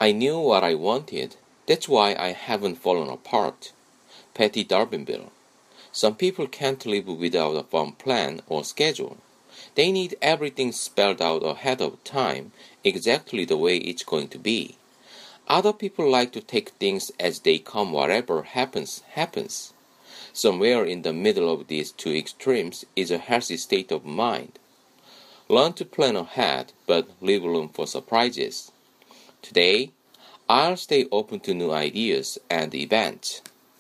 I knew what I wanted. That's why I haven't fallen apart. Patty Darvinville. Some people can't live without a firm plan or schedule. They need everything spelled out ahead of time, exactly the way it's going to be. Other people like to take things as they come, whatever happens, happens. Somewhere in the middle of these two extremes is a healthy state of mind. Learn to plan ahead, but leave room for surprises. Today, I'll stay open to new ideas and events.